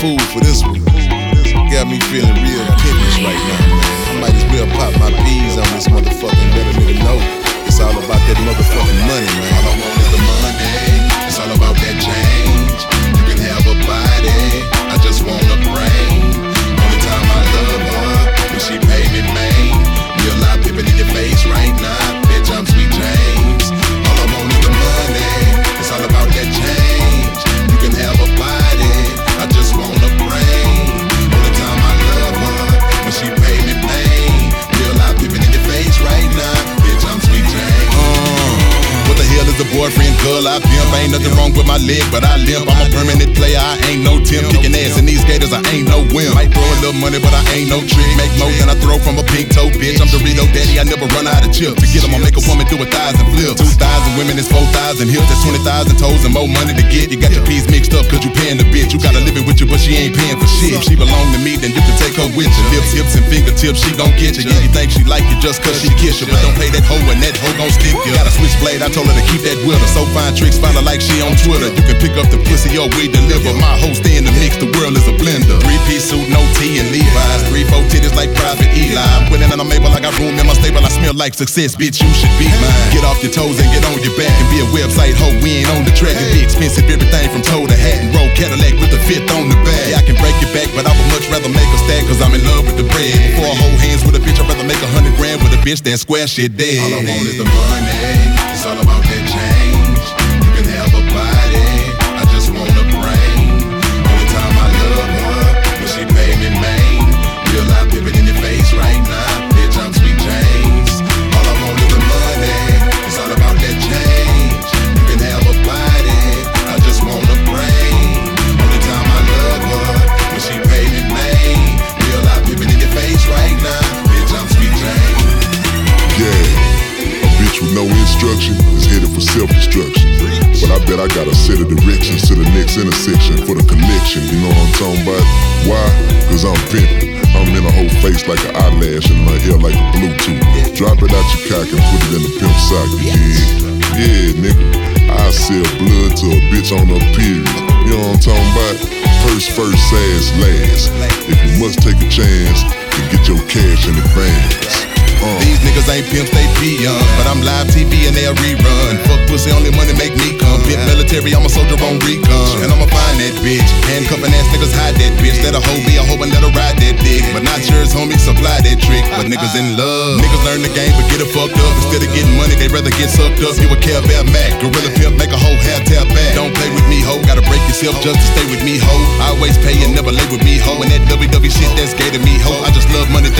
food for this one. Got me feeling real pimpish right now, man. I might as well pop my peas on this motherfucking let a nigga know. It's all about that motherfucking money, man. All I want is the money. It's all about that change. You can have a body, I just want a brain. Only time I love her when she pay me, man. Real life pimpin' in your face right now, bitch, I'm Sweet James. All I want is the money. It's all about that change. You can have a body, I just want a brain. Only time I love her when she pay me, man. Real life pimpin' in your face right now, bitch, I'm Sweet James. What the hell is a boyfriend, girl? I pimp. Ain't nothing wrong with my leg, but I limp. I'm a permanent player, I ain't no Tim. Kicking ass in these gators, I ain't no wimp. Might throw a little money, but I ain't no trick. Make more than I throw from a pink toe, bitch. I'm Dorito daddy, I never run out of chips. To get them, I'll make a woman do 1,000 flips. 2,000 women is 4,000 hips. That's 20,000 toes and more money to get. You got your peas mixed up, cause you paying the bitch. You got her living with you, but she ain't paying for shit. If she belong to me, then you can take her with you. Lips, hips, and fingertips, she gon' get you. Yeah, you think she like you just cause she kiss you, but don't pay that hoe and that hoe gon' stick you. Got a switchblade, I told her to keep that with her. So fine tricks, find her like she on Twitter. You can pick up the pussy or we deliver. My hoe stay in the mix, the world is a blender. 3-piece suit, no T and Levi's. 3-4 titties like Private Eli. I'm winning and I'm able, I got room in my stable. I smell like success, bitch, you should be mine. Get off your toes and get on your back and be a website hoe. We ain't on the track. It be expensive, everything from toe to hat and roll Cadillac with the fifth on the back. Yeah, I can break your back, but I would much rather make a stack cause I'm in love with the bread. Before I hold hands with a bitch, I'd rather make 100 grand with a bitch than square shit dead. All I want is the money. It's all about that change. You can have a body, I just want a brain. Only time I love her when she pay me, man. Real life pimpin' in your face right now, bitch, I'm Sweet James. All I want is the money. It's all about that change. You can have a body, I just want a brain. Only time I love her when she pay me, man. Real life pimpin' in your face right now, bitch, I'm Sweet James. Yeah, a bitch with no instruction is headed for self-destruction. But I bet I got a set of directions to the next intersection for the collection. You know what I'm talking about? Why? Cause I'm pimpin'. I'm in a whole face like an eyelash and my hair like a Bluetooth. Drop it out your cock and put it in the pimp socket, yeah. Yeah, nigga. I sell blood to a bitch on her period. You know what I'm talking about? Purse first, ass last. If you must take a chance, then get your cash in advance. These niggas ain't pimps, they peons. But I'm live TV and they'll rerun. Fuck pussy, only money make me come. Pimp military, I'm a soldier on recon. And I'ma find that bitch. Handcuffin' ass niggas hide that bitch. Let a hoe be a hoe and let her ride that dick. But not yours, homie, supply that trick. But niggas in love. Niggas learn the game but get it fucked up. Instead of getting money, they rather get sucked up. You a Care Bear Mac, Gorilla Pimp, make a hoe hair tap back. Don't play with me, hoe. Gotta break yourself just to stay with me, hoe. I always pay and never lay with me, hoe. And that WW shit, that's gay to me, hoe. I just love money,